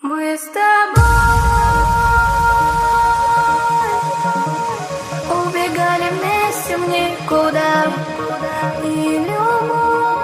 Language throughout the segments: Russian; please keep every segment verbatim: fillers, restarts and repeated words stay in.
Мы с тобой убегали вместе в никуда, и любовь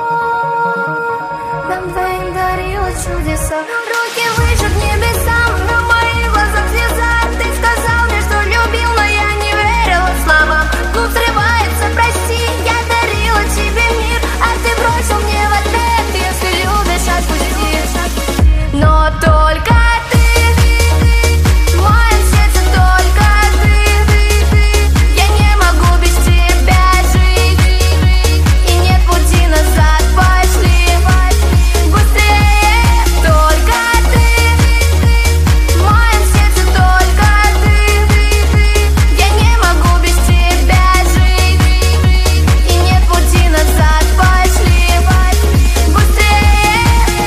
нам двоим дарила чудеса. Руки выше к небесам, на моих глазах слеза. Ты сказал мне, что любил, но я не верила словам. Губ срывается, прости, я дарила тебе мир, а ты бросил мне в ответ: если любишь, отпусти. Но только ты, в моем сердце только ты. Я не могу без тебя жить, и нет пути назад, пошли быстрее. Только ты, в моем сердце только ты. Я не могу без тебя жить, и нет пути назад, пошли быстрее.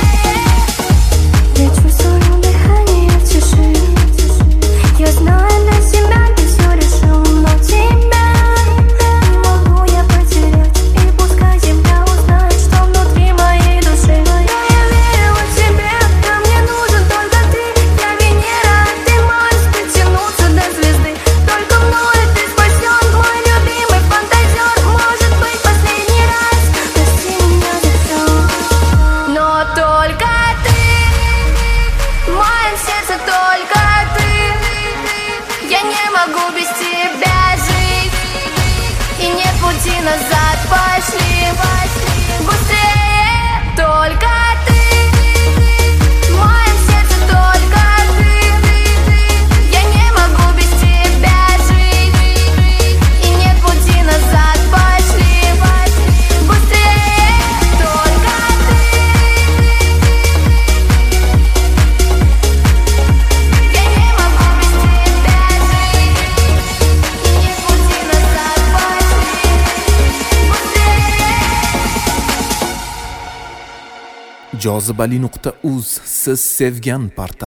Я чувствую дыхание в тиши, я знаю для себя ты все решил, но тебя не могу я потерять. И пускай земля узнает, что внутри моей души. Но я верила тебе, а мне нужен только ты. Я Венера, а ты Марс, дотянуться до звезды. Только мною ты спасен, мой любимый фантазер. Может быть, последний раз, прости меня за все. Но только ты, в моем сердце только ты. Я не могу без тебя жить, и нет пути назад, пошли быстрее. Только ты, в моем сердце только ты. Я не могу без тебя жить, и нет пути назад, пошли быстрее. Только ты, я не могу без тебя жить, и нет пути назад, пошли быстрее. jozibali nuqta uz siz sevgan portal.